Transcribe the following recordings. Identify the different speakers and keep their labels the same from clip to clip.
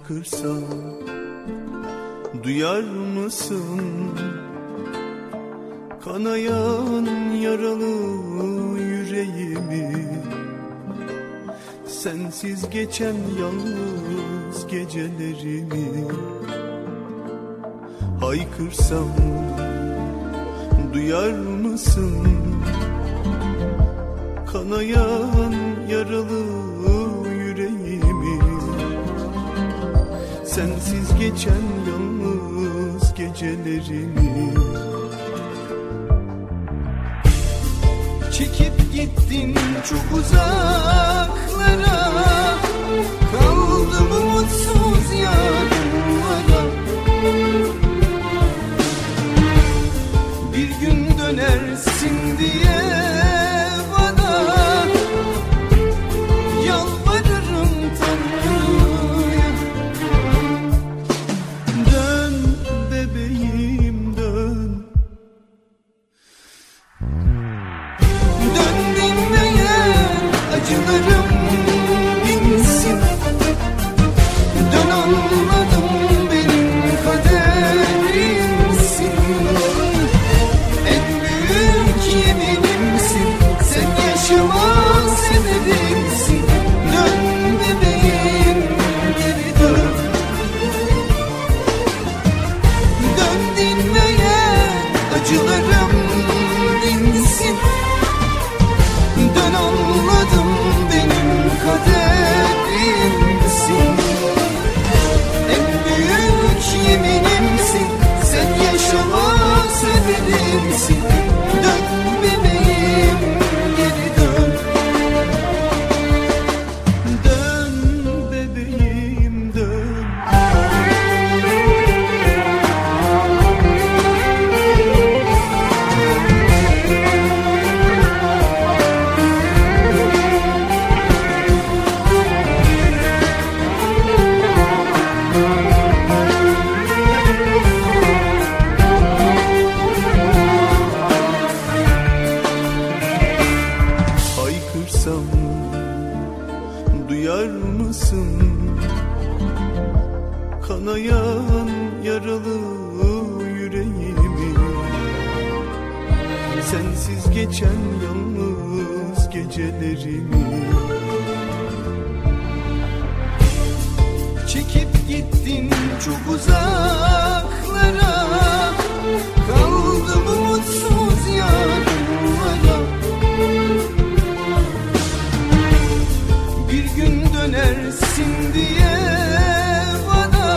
Speaker 1: haykırsam duyar mısın? Kanayan yaralı yüreğimi, sensiz geçen yalnız gecelerimi. Haykırsam duyar mısın? Kanayan yaralı yüreğimi, sensiz geçen yalnız gecelerimi. Çekip gittin çok uzaklara, kaldım umutsuz yarınlara. Bir gün dönersin diye bana yalvarırım Tanrı'ya. Dön bebeğim dön. Dön dinleyen acılarım dinsin. Dön anladım benim kaderimsin. En büyük yeminimsin. Sen yaşama sebebimsin. Dön bebeğim geri dön. Dön dinleyen acılarım dinsin. Dön anladım benim kaderimsin. En büyük yeminimsin. Sen yaşama sebebimsin. Dön bebeğim geri dön. Dön bebeğim dön. Haykırsam duyar mısın? Kanayan yaralı yüreğimi, sensiz geçen yalnız gecelerimi. Çekip gittin çok uzaklara, kaldım umutsuz yarınlara. Bir gün dönersin diye bana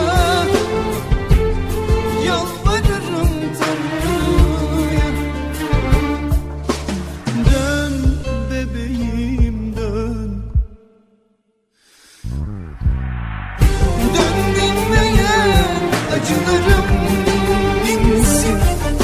Speaker 1: yalvarırım Tanrı'ya. Dön bebeğim dön. Dön dinleyen acılarım dinsin.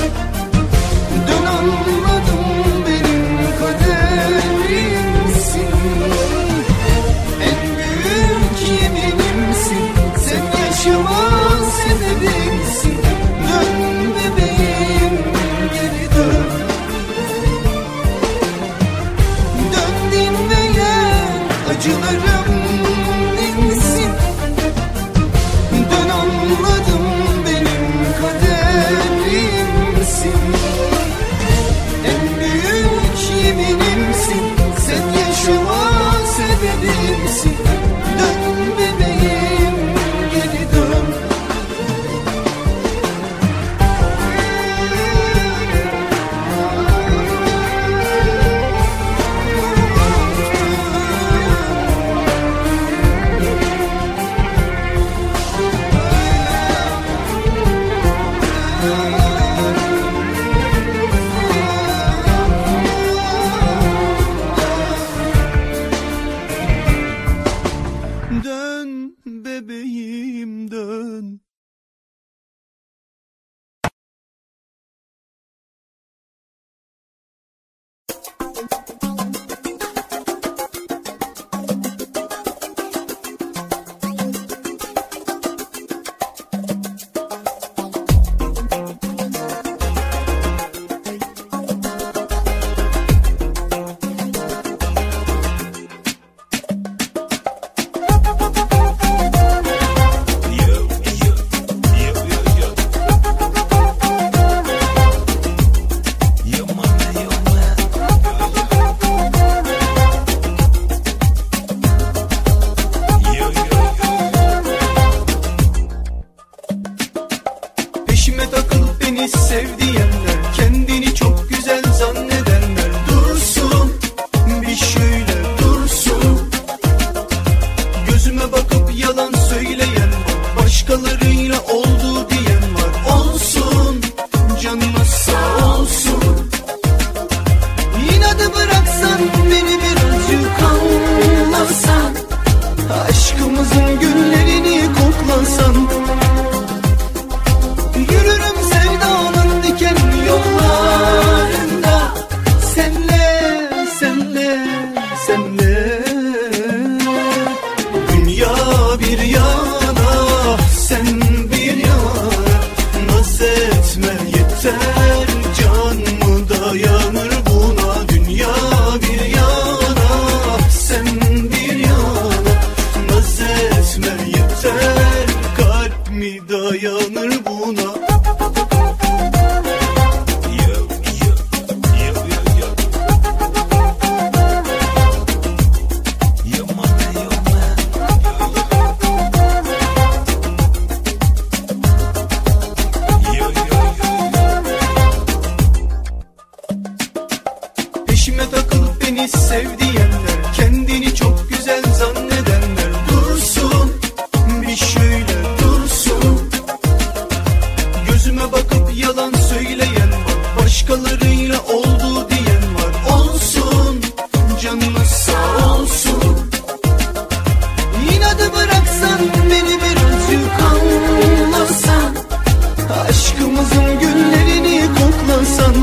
Speaker 1: beni sev diyenler, kendini çok güzel zannedenler dursun, bir şöyle dursun. Gözüme bakıp yalan söyleyen var, başkalarıyla oldu diyen var. Olsun, canımız sağ olsun. İnadı bıraksan, beni birazcık anlasan, aşkımızın güllerini koklasan.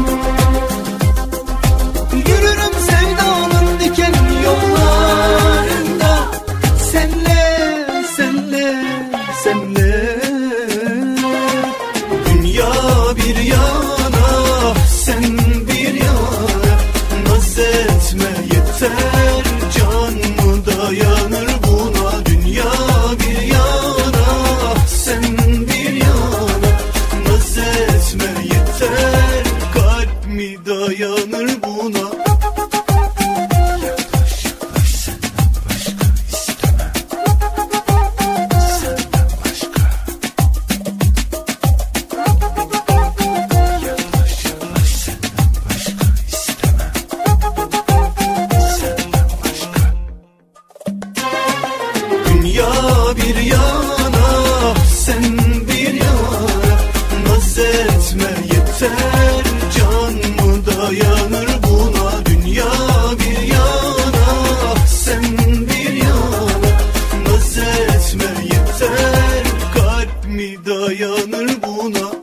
Speaker 1: Yürürüm sevdanın diken yollarında, senle, senle, senle. Dünya bir yana, sen bir yana, naz etme yeter, can mı dayanır buna? Dünya bir yana, sen bir yana, naz etme yeter, kalp mi dayanır buna? Bir yana, sen bir yana, naz etme yeter, can mı dayanır buna? Dünya bir yana, sen bir yana, naz etme yeter, kalp mi dayanır buna?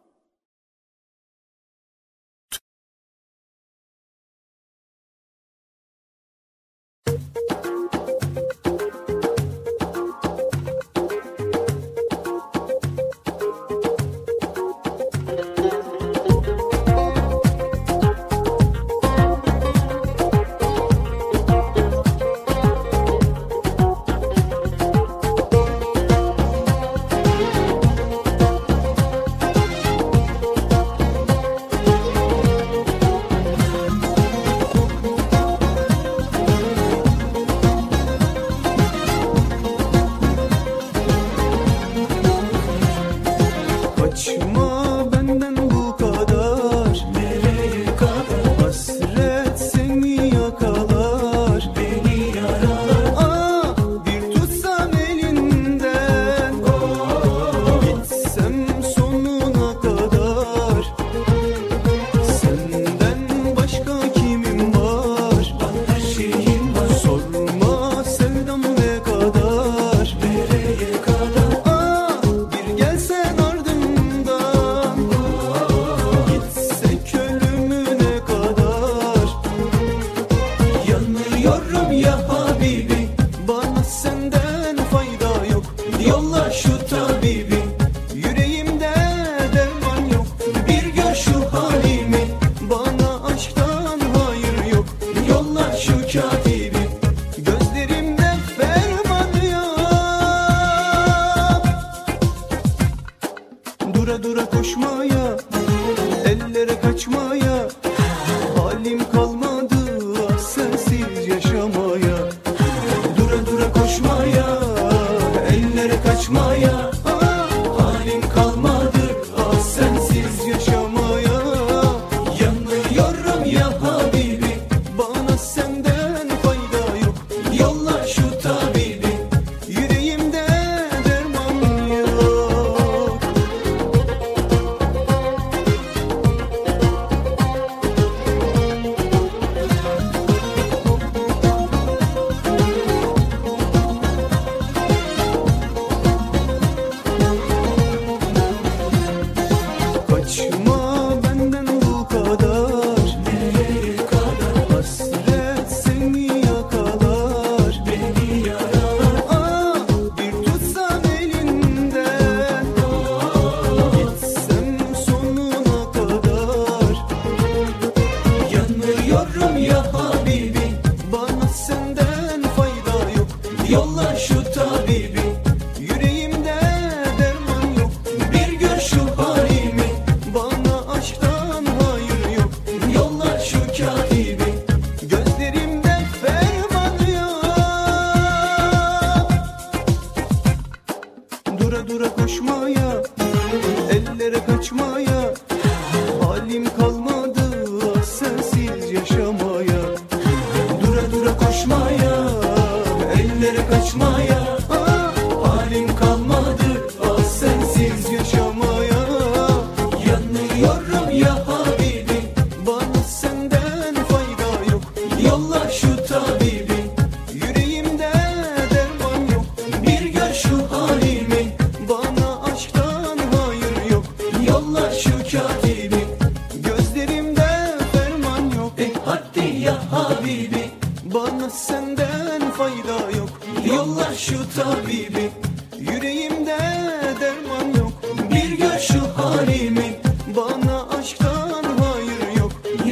Speaker 1: Kaçma benden bu kadar, nereye kadar? Hasret seni yakalar, beni yaralar. Bir tutsam elinden, gitsem sonuna kadar. Senden başka kimim var? Her şeyim var. Sorma sevdam ne kadar, nereye kadar? Bir gelsen yolla şu tabibi, yüreğimde derman yok. Bir gör şu halimi, bana aşktan hayır yok. Yolla şu katibi, gözlerimde ferman yok. Dura dura koşmaya, ellere kaçmaya, halim kalmadı ah sensiz yaşamaya. Dura dura koşmaya, ellere kaçmaya, halim kalmadı ah sensiz yaşamaya. Yanıyorum ya Habibi, bana senden fayda yok. Yolla şu tabibi, yüreğimde derman yok.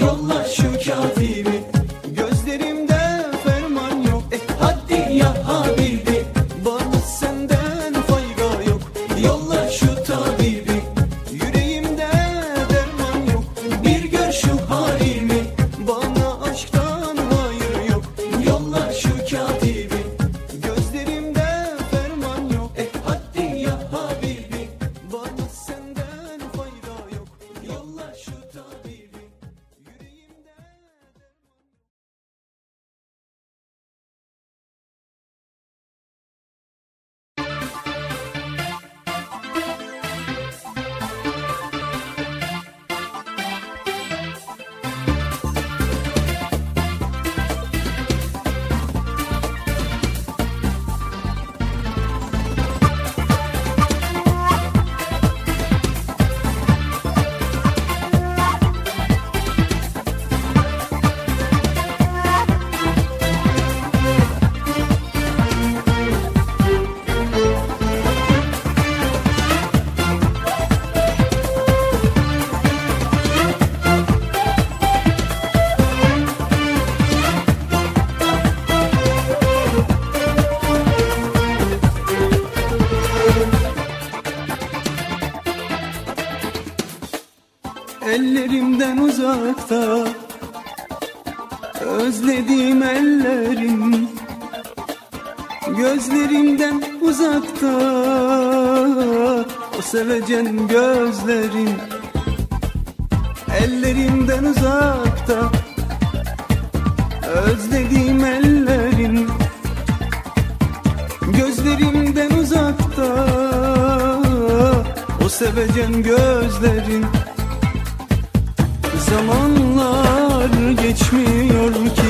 Speaker 1: yolla şu katibi. Gözlerimde ferman yok, hadi ya Habibi. Bana senden fayda yok, yolla şu tabibi. Yüreğimde derman yok, bir gör şu halimi. Bana aşktan hayır yok, yolla şu katibi. Gözlerimde ferman yok, hadi ya Habibi. Bana senden fayda yok, yolla şu tabibi. Yüreğimde ellerimden uzakta, özlediğim ellerin. Gözlerimden uzakta, o sevecen gözlerin. Ellerimden uzakta, özlediğim ellerin. Gözlerimden uzakta, o sevecen gözlerin. Zamanlar geçmiyor ki,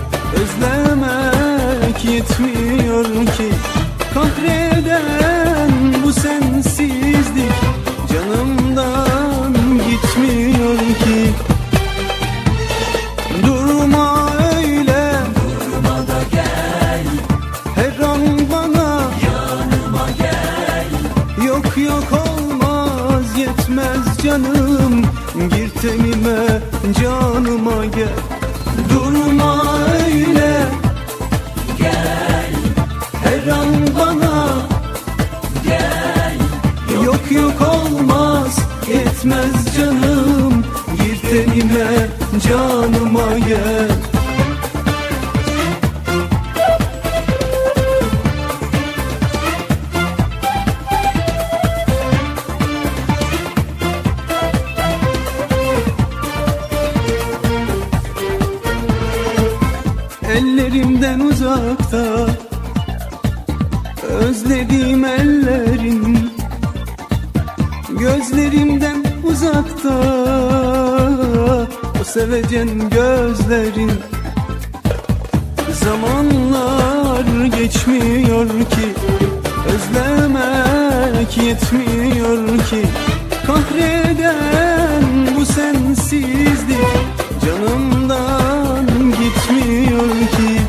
Speaker 1: özlemek yetmiyor ki. Kahreden bu sensizlik canımdan gitmiyor ki. Durma öyle, durma da gel. Her an bana yanıma gel. Yok yok olmaz, yetmez canım. Gir tenime, canıma gel. Durma öyle, gel. Her an bana gel. Yok yok olmaz, yetmez canım. Gir tenime, canıma gel. Ellerimden uzakta, özlediğim ellerin. Gözlerimden uzakta, o sevecen gözlerin. Zamanlar geçmiyor ki, özlemek yetmiyor ki. Kahreden bu sensizlik canımdan gitmiyor ki.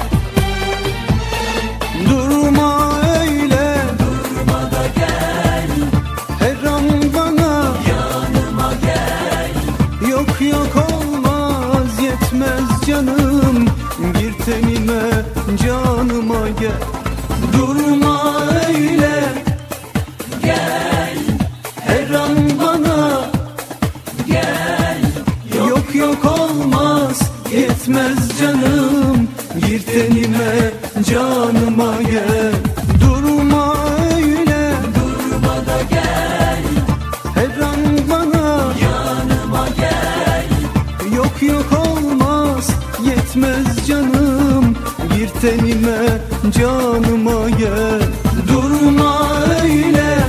Speaker 1: Durma öyle, durma da gel. Her an bana yanıma gel. Yok yok olmaz, yetmez canım. Gir tenime, canıma gel. Durma öyle, gel. Her an bana gel. Yok yok olmaz, yetmez canım. Gir tenime, canıma gel. Durma öyle, durma da gel. Her an bana yanıma gel. Yok yok olmaz, yetmez canım. Gir tenime, canıma gel. Durma öyle.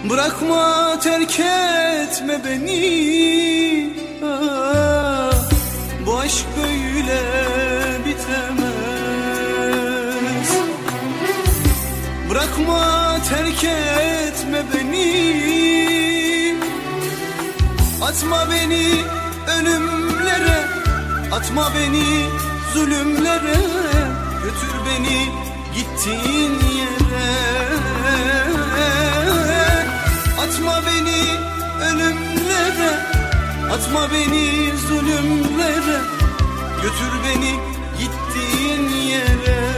Speaker 1: Bırakma, terk etme beni. Bu aşk böyle bitemez. Bırakma, terk etme beni. Atma beni ölümlere, atma beni zulümlere. Götür beni gittiğin yere. Atma beni ölümlere, atma beni zulümlere. Götür beni gittiğin yere.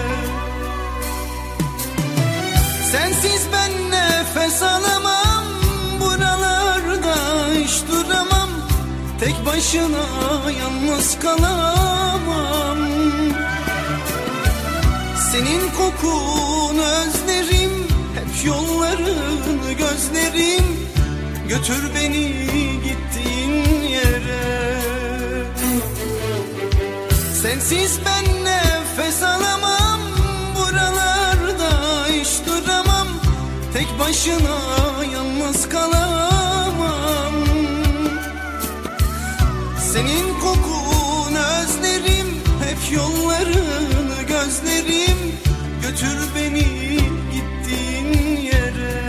Speaker 1: Sensiz ben nefes alamam, buralarda hiç duramam. Tek başına yalnız kalamam. Senin kokunu özlerim, hep yollarını gözlerim. Götür beni gittiğin yere. Sensiz ben nefes alamam, buralarda hiç duramam. Tek başına yalnız kalamam. Senin kokunu özlerim, hep yollarını gözlerim. Götür beni gittiğin yere.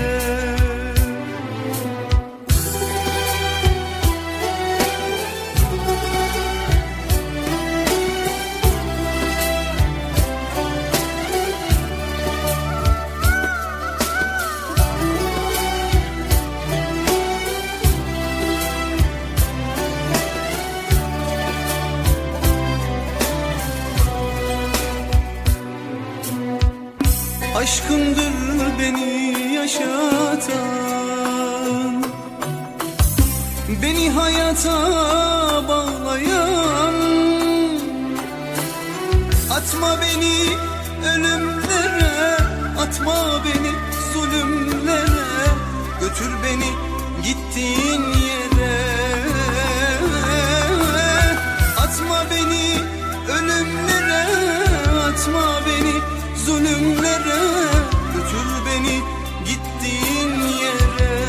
Speaker 1: Aşkındır beni yaşatan, beni hayata bağlayan. Atma beni ölümlere, atma beni zulümlere. Götür beni gittiğin yere. Atma beni ölümlere, atma beni zulümlere. Götür beni gittiğin yere.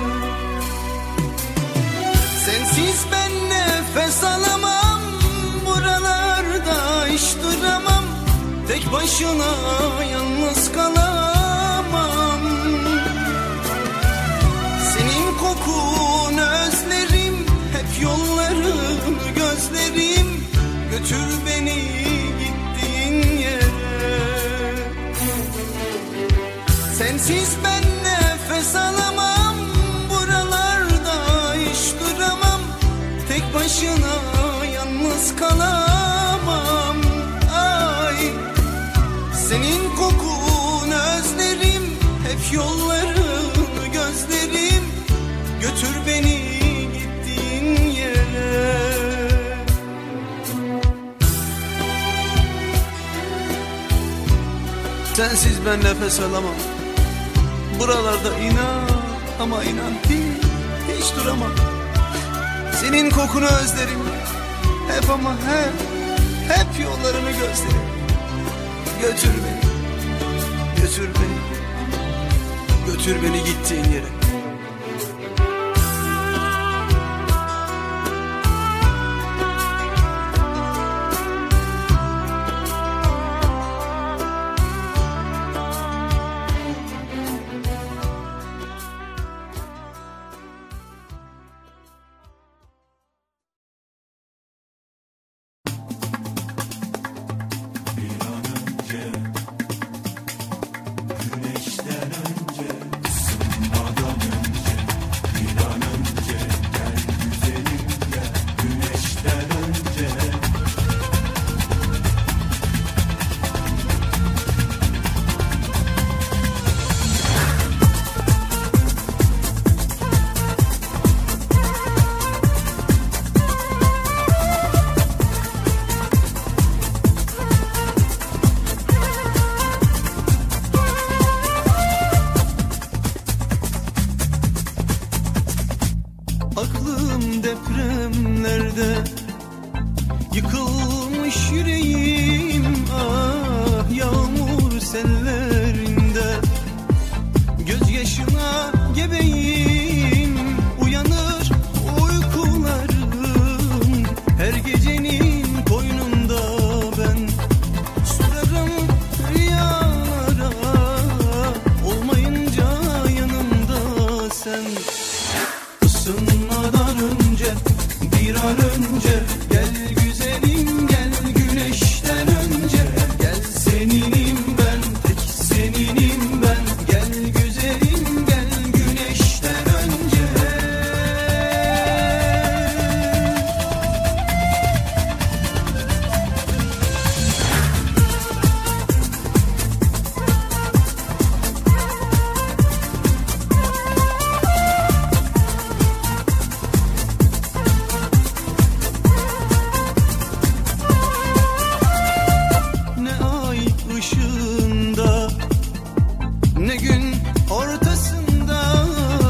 Speaker 1: Sensiz ben nefes alamam, buralarda hiç duramam. Tek başına yalnız kalamam. Senin kokunu özlerim, hep yollarını gözlerim. Götür beni gittiğin yere. Sensiz ben nefes alamam, buralarda hiç duramam. Tek başına yalnız kalamam. Ay, senin kokunu özlerim, hep yollarını gözlerim. Götür beni gittiğin yere. Sensiz ben nefes alamam, buralarda inan ama inan hiç duramam. Senin kokunu özlerim, hep ama hep yollarını gözlerim. Götür beni, götür beni, götür beni gittiğin yere. Aklım depremlerde, yıkılmış yüreğim. Ah, yağmur sellerinde gözyaşına gebeyim, uyanır uykularım, her gecenin koynunda ben. Sorarım rüyalara, olmayınca yanımda sen. Isınmadan önce, bir an önce gel güzelim gel, güneşten önce gel, seninim ben, tek seninim ben, gel güzelim gel, güneşten önce. Ne ay ışığında, ne gün ortasında,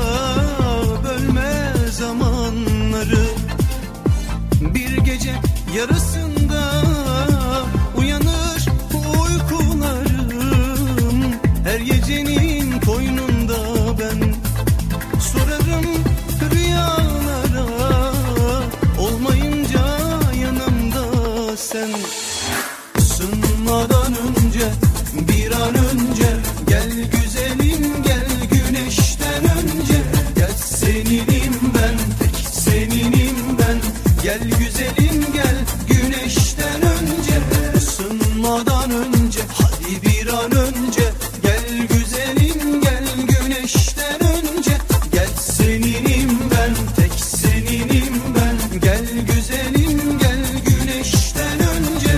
Speaker 1: bölme zamanları. Bir gece yarısında uyanır uykularım, her gecenin koynunda ben. Sorarım rüyalara, olmayınca yanımda sen. Isınmadan önce, bir an önce gel güzelim gel, güneşten önce gel, seninim ben, tek seninim ben, gel güzelim gel, güneşten önce. Isınmadan önce, hadi bir an önce gel güzelim gel, güneşten önce gel, seninim ben, tek seninim ben, gel güzelim gel, güneşten önce.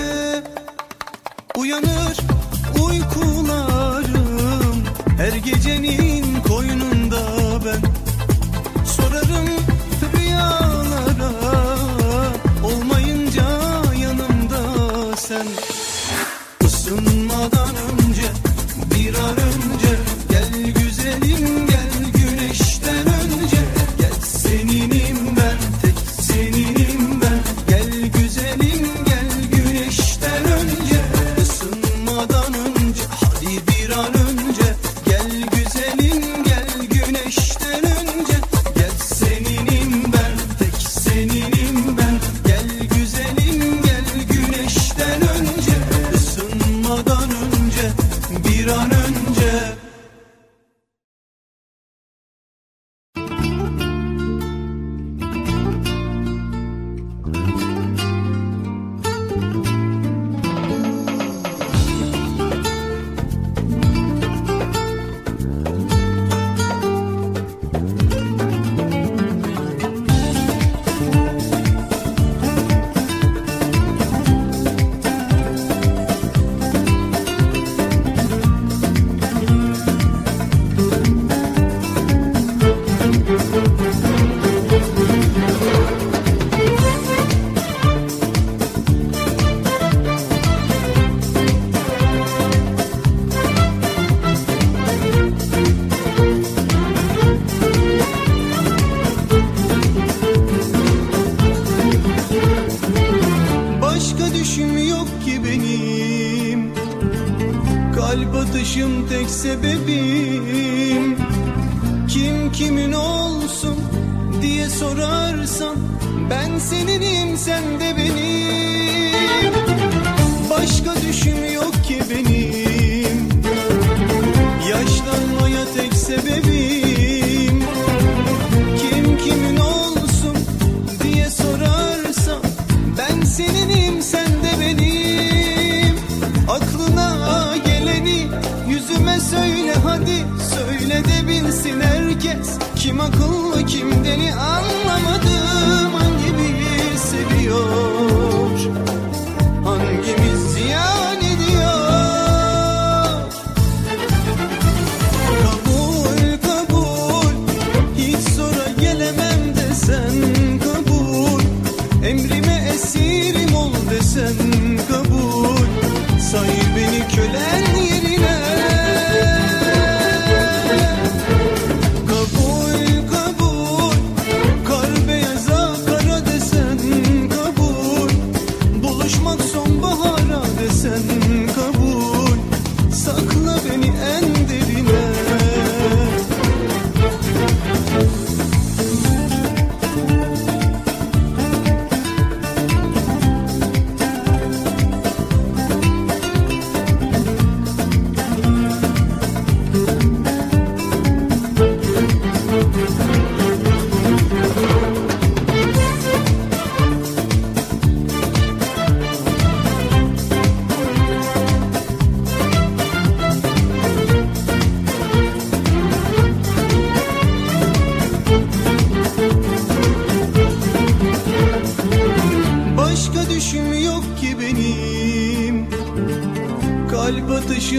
Speaker 1: Uyanır uykularım, her gecenin koynunda ben. Sorarım rüyalara, olmayınca yanımda sen. Isınmadan önce, bir an önce gel güzelim gel, güneşten önce gel, seninim ben, tek seninim ben, gel güzelim gel, güneşten önce. Isınmadan önce, hadi bir an önce gel güzelim gel, güneşten önce gel, seninim ben, tek seninim ben, gel güzelim gel, güneşten önce. Isınmadan önce, bir an önce. Başka düşüm yok ki benim, kalp atışım tek sebebim. Kim kimin olsun diye sorarsan, ben seninim sen de benim. Başka düşüm yok ki benim, yaşlanmaya tek sebebim. Kim kimin olsun diye sorarsan, ben seninim sen de benim. Aklına geleni yüzüme söyle hadi, söyle de bilsin herkes. Kim akıllı kim deli anlamadım, hangimiz seviyor, hangimiz ziyan ediyor. Kabul kabul, hiç sonra gelemem desen kabul. Emrime esirim ol desen kabul. Say beni kölen yerine. Kabul kabul, kar beyaza kara desen kabul.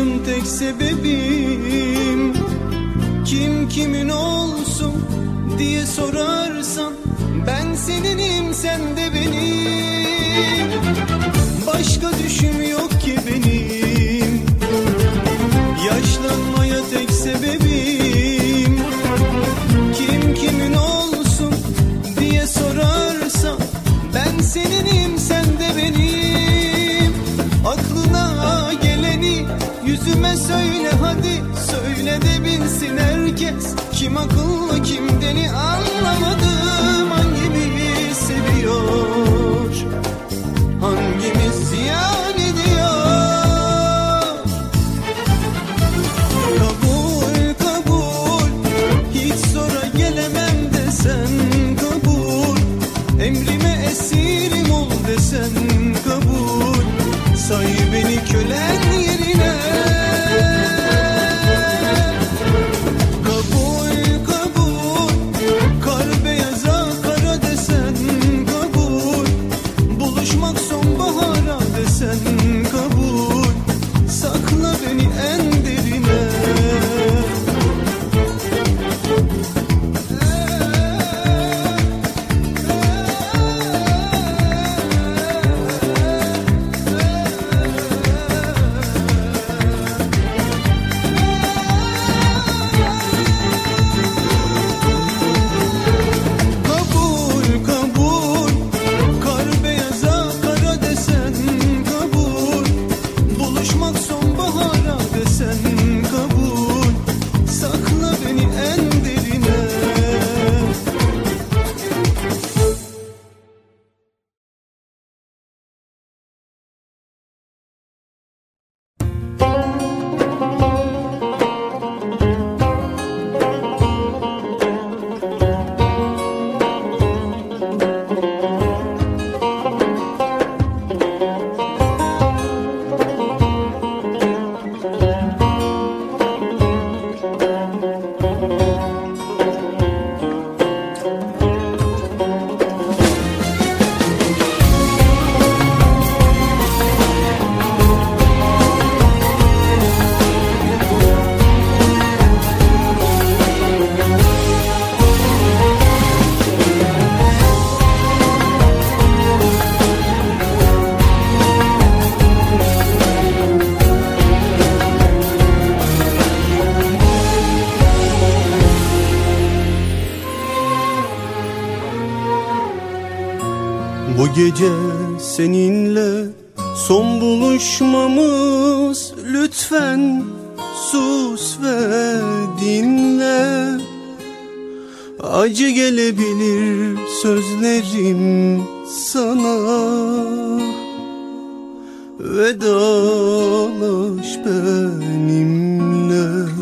Speaker 1: olsun tek sebebim. Kim kimin olsun diye sorarsan, ben seninim sen de benim. Başka düşüm yok ki benim, yaşlanmaya tek sebebim. Kim kimin olsun diye sorarsan, ben seninim sen de benim. Aklına geleni yüzüme söyle hadi, söyle de bilsin herkes. Kim akıllı kim deli anlamadım. Hangimiz seviyor, hangimiz ziyan ediyor? Kabul kabul, hiç zora gelemem desen kabul. Emrime esirim ol desen kabul. Say beni kölen yerine. Kabul kabul, kar beyaza kara desen kabul. Buluşmak sonbahara desen kabul. Sakla beni en derine. Bu gece seninle son buluşmamız, lütfen sus ve dinle. Acı gelebilir sözlerim sana, vedalaş benimle.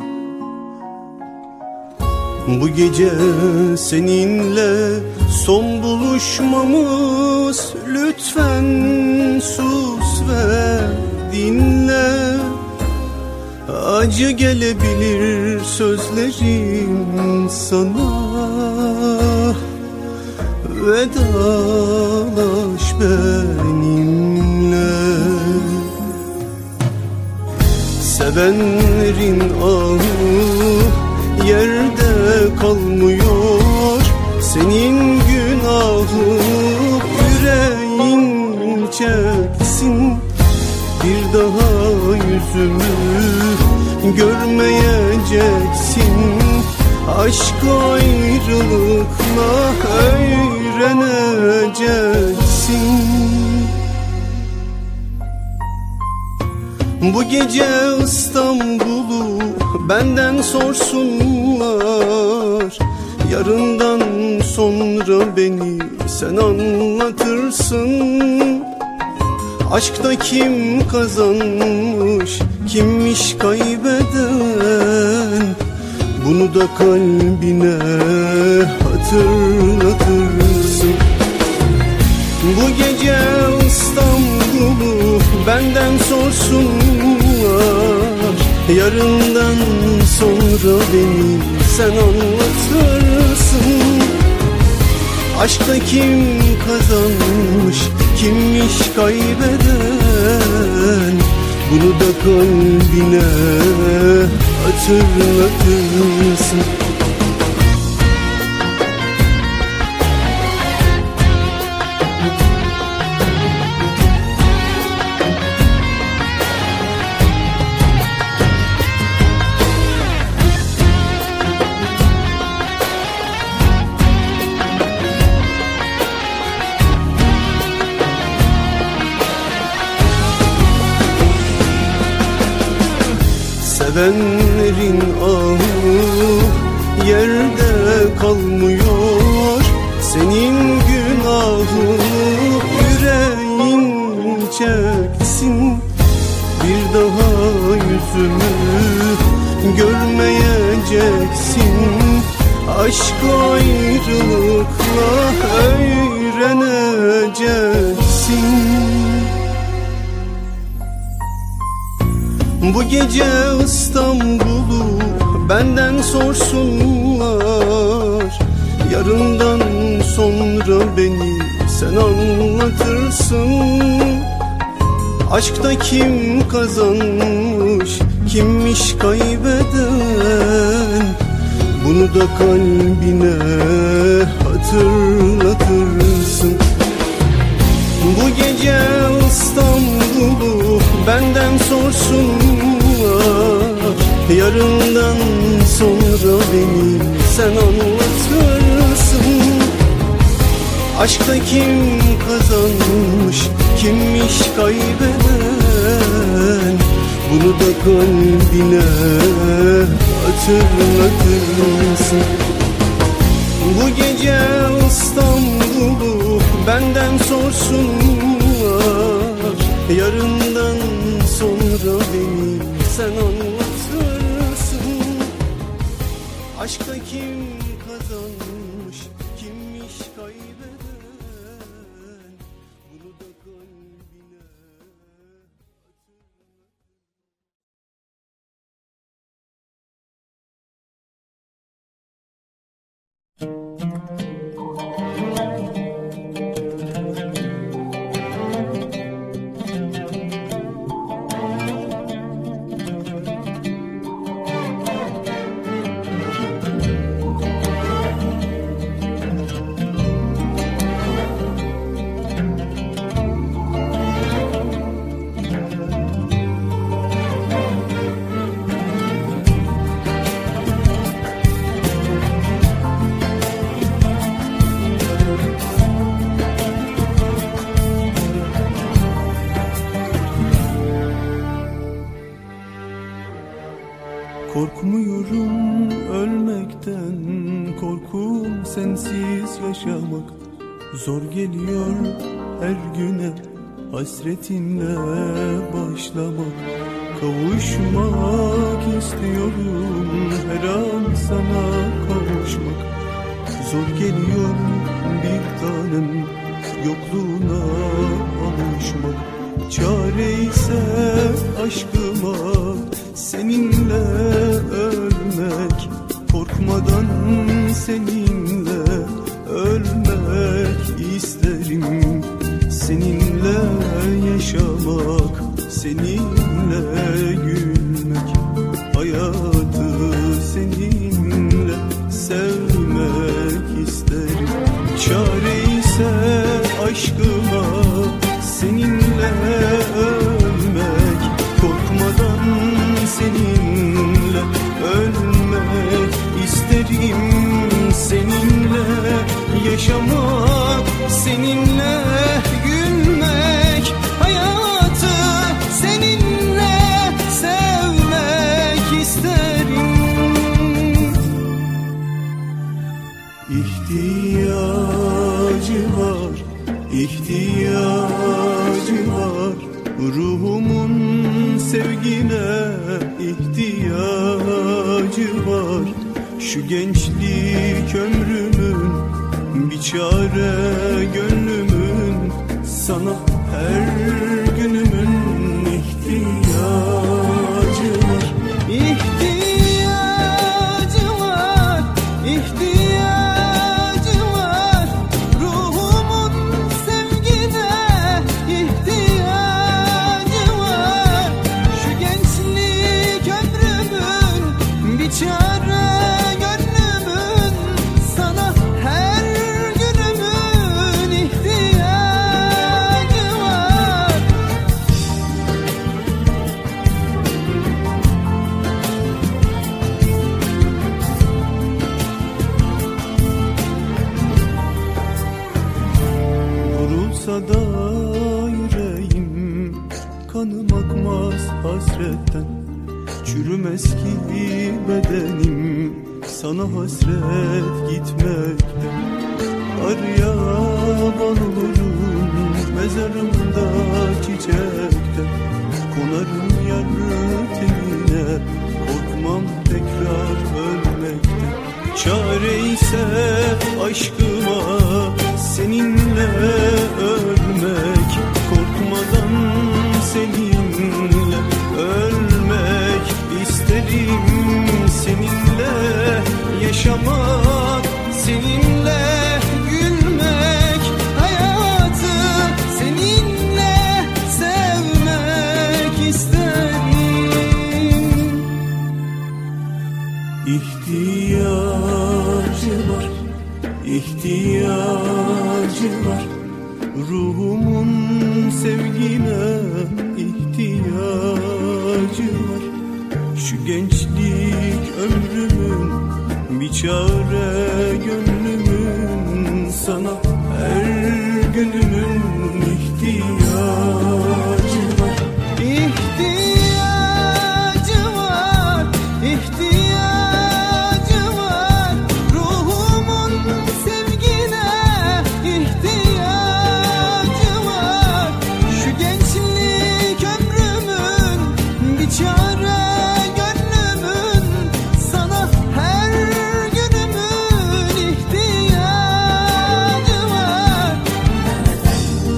Speaker 1: Bu gece seninle son buluşmamız, lütfen sus ve dinle. Acı gelebilir sözlerim sana, vedalaş benimle. Sevenlerin ahı yerde kalmıyor, senin günahı yüreğin çeksin. Bir daha yüzümü görmeyeceksin, aşk ayrılıkla öğreneceksin. Bu gece İstanbul'u benden sorsunlar, yarından sonra beni sen anlatırsın. Aşkta kim kazanmış, kimmiş kaybeden, bunu da kalbine hatırlatırsın. Bu gece İstanbul'u benden sorsunlar, yarından sonra beni sen anlatırsın. Aşkta kim kazanmış, kimmiş kaybeden, Bunu da kalbine hatırlatırsın. Sevenlerin ahı yerde kalmıyor, senin günahın yüreğin çeksin. Bir daha yüzümü görmeyeceksin, aşk ayrılıkla öğreneceksin. Bu gece İstanbul'u benden sorsunlar, yarından sonra beni sen anlatırsın. Aşkta kim kazanmış, kimmiş kaybeden, bunu da kalbine hatırlatırsın. Bu gece İstanbul'u benden sorsunlar, yarından sonra beni sen anlatırsın. Aşkta kim kazanmış, kimmiş kaybeden, bunu da kalbine hatırlatırsın. Bu gece İstanbul'u benden sorsunlar, yarından sonra beni sen anlatırsın. Aşkta kim kazanmış, kimmiş kaybeden, bunu da kalbine korkmuyorum ölmekten, korkum sensiz yaşamak. Zor geliyor her güne hasretinle başlamak. Kavuşmak istiyorum her an sana kavuşmak. Zor geliyor bir tanem yokluğuna alışmak. Çare ise aşkıma seninle ölmek, korkmadan seninle ölmek isterim. Seninle yaşamak, seninle gülmek, hayatı seninle sevmek isterim. Çare ise aşkıma seninle ölmek, korkmadan seninle ölmek isterim. Seninle yaşamak, seninle gülmek, hayatı seninle sevmek isterim. İhtiyacı var, ihtiyacı var, ruhumun sevgine ihtiyacı var. Şu gençlik ömrümün bir çare gönlümün, sana her günümün ihtiyacı var. İhtiyacı var, ihtiyacı var, ruhumun sevgine ihtiyacı var. Yetmez ki bedenim sana hasret gitmekte. Aryaban olurum mezarımda çiçekte. Konarım yar tenine, korkmam tekrar ölmekte. Çare ise aşkıma seninle ölmek, korkmadan seninle ölmek isterim. Seninle yaşamak, seninle gülmek, hayatı seninle sevmek isterim. İhtiyacı var, ihtiyacı var. Ruhumun sevgine ihtiyacı var. Şu gençlik ömrümün bir çare gönlümün, sana her günümün ihtiyacı var. İhtiyacı var, ihtiyacı var. Ruhumun sevgine ihtiyacı var. Şu gençlik ömrümün bir çare gönlümün, sana her günümün ihtiyacı var.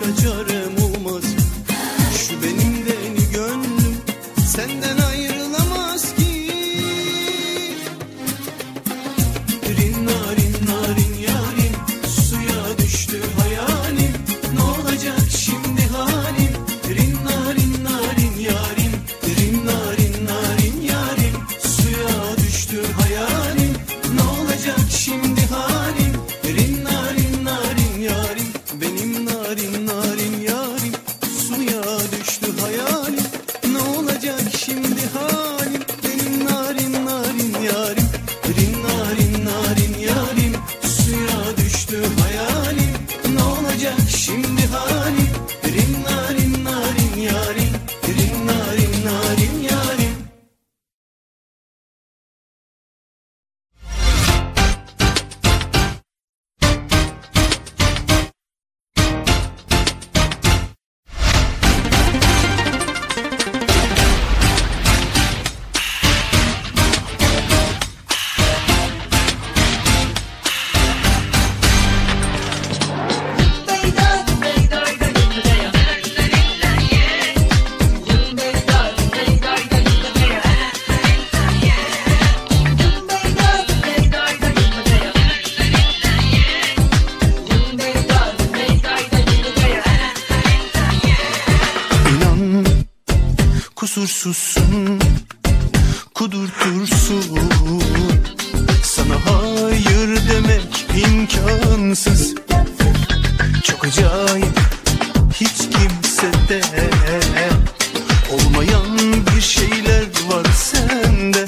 Speaker 1: başka çarem olmaz. Şu benim deli gönlüm senden ayrılamaz ki. Rin narin narin yarim, suya düştü hayalim. Ne olacak şimdi halim? Rin narin narin yarim, rin narin narin yarim, suya düştü hayalim. Ne olacak şimdi halim? Rin narin narin yarim, benim narin narin yarim, suya düştü hayalim. Ne olacak şimdi halim? Benim narin narin yarim, rin narin narin yarim, suya düştü hayalim. Ne olacak şimdi halim? Rin narin narin yarim, rin narin narin yarim. İnan kusursuzsun, kudurtursun. Sana hayır demek imkansız. Çok acayip, hiç kimsede olmayan bir şeyler var sende.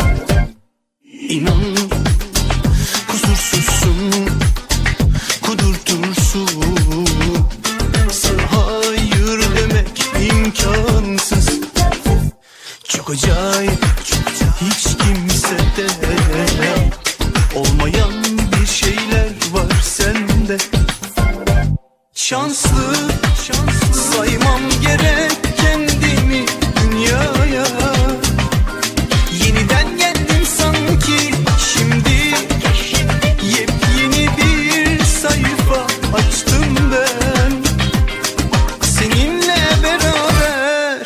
Speaker 1: İnan kusursuzsun, kudurtursun. Sana hayır demek imkansız. Çok acayip, hiç kimsede olmayan bir şeyler var sende. Şanslı, saymam gerek kendimi dünyaya. Yeniden geldim sanki şimdi. Yepyeni bir sayfa açtım ben seninle beraber.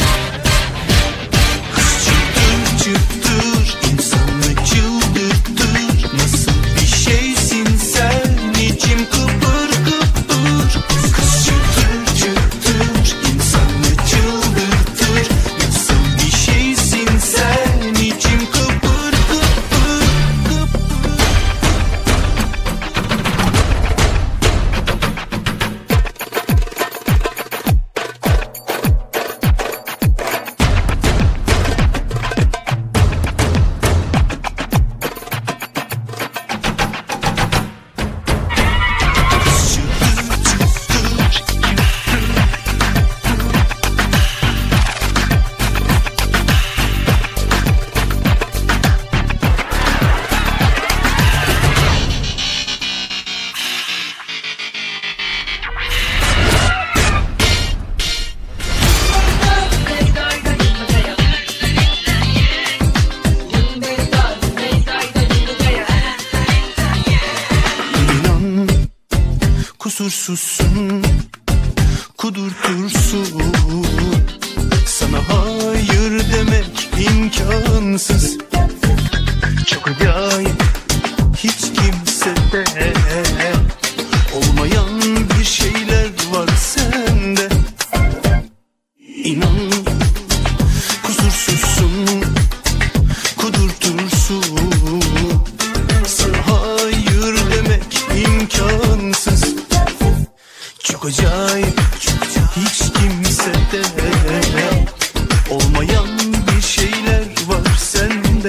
Speaker 1: Çıtır çıtır insanı çıldırtır. Nasıl bir şeysin sen, içim kıpır kıpır. Kız çıtır çıtır insanı çıldırtır. Nasıl bir şeysin sen, içim kıpır kıpır kıpır. İnan kusursuzsun, kudurtursun. Sana hayır demek imkansız. Çok acayip, hiç kimsede olmayan bir şeyler var sende. İnan kusursuzsun, kudurtursun. Sana hayır demek imkansız. Çok acayip, hiç kimsede olmayan bir şeyler var sende.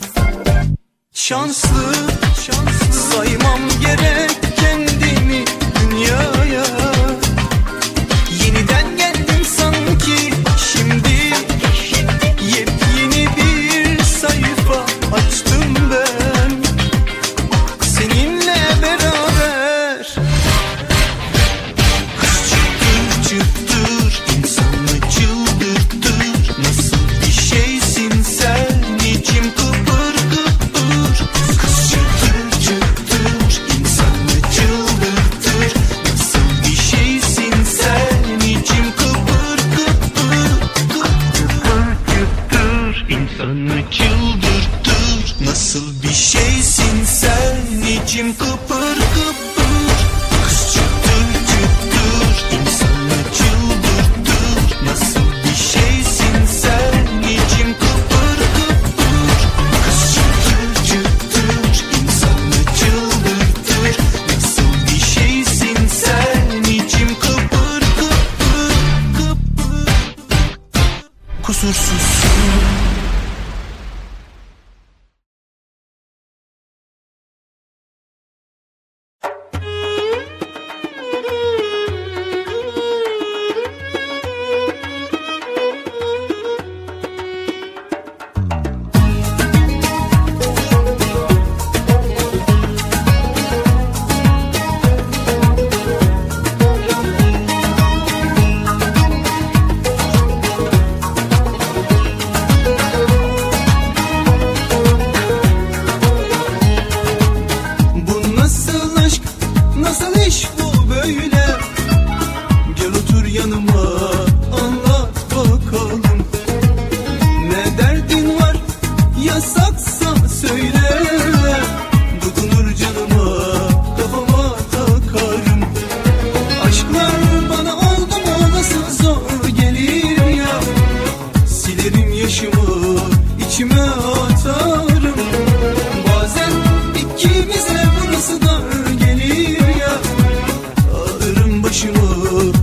Speaker 1: Şanslı, saymam gerek kendimi dünyaya. Yeniden geldim sanki şimdi. Yepyeni bir sayfa açtım ben seninle beraber. Kız çıtır çıtır insanı çıldırtır. Nasıl bir şeysin sen, içim kıpır kıpır. Kız çıtır çıtır olur.